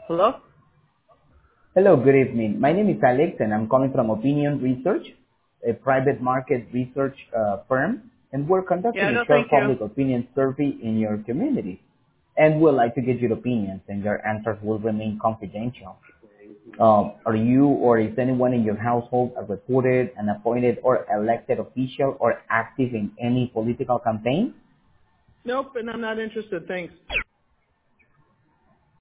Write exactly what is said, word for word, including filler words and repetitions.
Hello? Hello, good evening. My name is Alex, and I'm calling from Opinion Research, a private market research uh, firm, and we're Yeah, conducting a no, short thank you. public opinion survey in your community. And we'd like to get your opinions, and your answers will remain confidential. Um, are you or is anyone in your household a reported, an appointed, or elected official or active in any political campaign? Nope, and I'm not interested. Thanks.